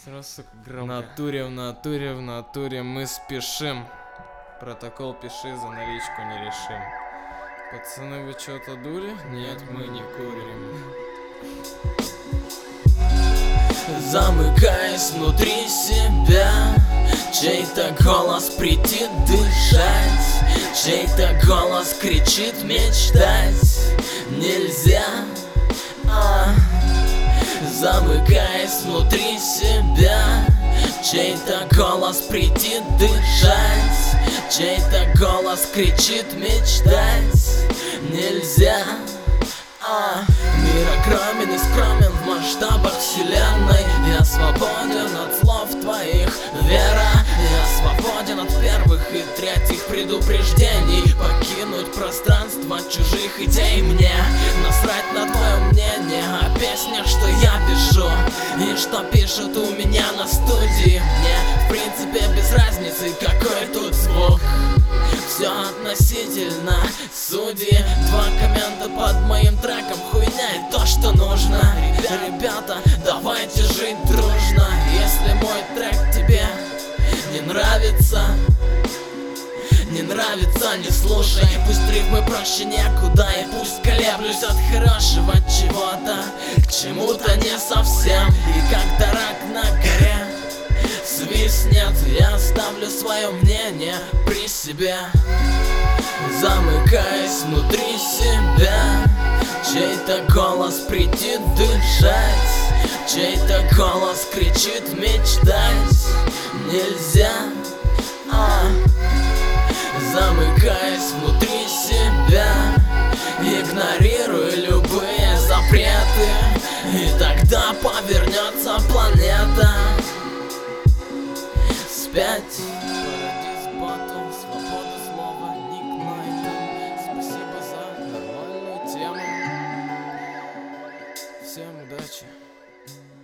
раз, сука, В громко. натуре мы спешим. Протокол пиши, за наличку не решим. Пацаны, вы что-то дули? Нет, мы не курим. Замыкаясь внутри себя, чей-то голос прийти дышать, чей-то голос кричит мечтать нельзя. Замыкаясь внутри себя, чей-то голос прийти дышать, чей-то голос кричит мечтать нельзя. Мир огромен и скромен в масштабах вселенной. Я свободен от слов твоих, вера. Я свободен от первых и третьих предупреждений. Покинуть пространство чужих идей мне насрать на твое мнение о песнях, что я пишу и что пишут у меня на студии. Мне в принципе без разницы, какой тут звук. Все относительно, судьи. 2 коммента под моим треком, хуйня и то, что нужно. Ребята, давайте жить дружно. Если мой трек тебе не нравится, не слушай. Пусть рифмы проще некуда, и пусть колеблюсь от хорошего чего-то к чему-то не совсем. И как рак на горе свистнет, я оставлю свое мнение при себе. Замыкаясь внутри себя, чей-то голос прийти дышать, чей-то голос кричит мечтать нельзя. Замыкаясь внутри себя, игнорируя любые запреты, и тогда повернется планета вспять. Парадиз батл, свобода слова, ник найден. Спасибо за нормальную тему. Всем удачи.